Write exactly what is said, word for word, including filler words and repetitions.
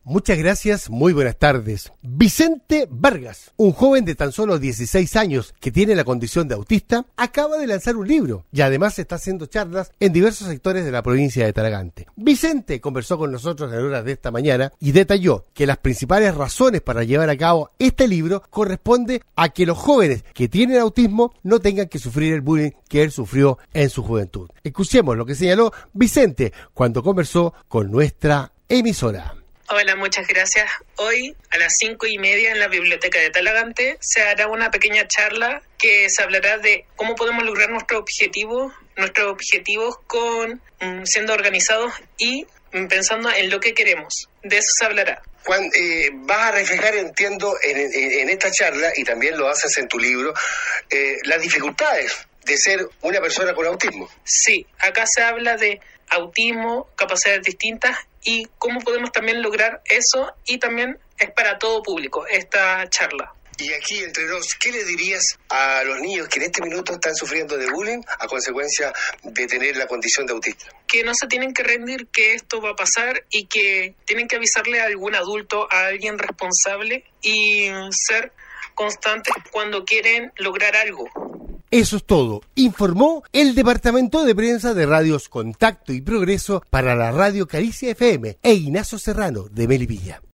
Muchas gracias, muy buenas tardes. Vicente Vargas, un joven de tan solo dieciséis años que tiene la condición de autista, acaba de lanzar un libro y además está haciendo charlas en diversos sectores de la provincia de Talagante. Vicente conversó con nosotros en horas de esta mañana y detalló que las principales razones para llevar a cabo este libro corresponde a que los jóvenes que tienen autismo no tengan que sufrir el bullying que él sufrió en su juventud. Escuchemos lo que señaló Vicente cuando conversó con nuestra emisora. Hola, muchas gracias. Hoy a las cinco y media en la biblioteca de Talagante se hará una pequeña charla que se hablará de cómo podemos lograr nuestros objetivos, nuestros objetivos con mm, siendo organizados y mm, pensando en lo que queremos. De eso se hablará. Juan, eh, vas a reflejar, entiendo, en, en, en esta charla, y también lo haces en tu libro, eh, las dificultades de ser una persona con autismo. Sí, acá se habla de autismo, capacidades distintas y cómo podemos también lograr eso, y también es para todo público esta charla. Y aquí entre nos, ¿qué le dirías a los niños que en este minuto están sufriendo de bullying a consecuencia de tener la condición de autista? Que no se tienen que rendir, que esto va a pasar y que tienen que avisarle a algún adulto, a alguien responsable, y ser constantes cuando quieren lograr algo. Eso es todo, informó el Departamento de Prensa de Radios Contacto y Progreso para la Radio Caricia F M e Ignacio Serrano de Melipilla.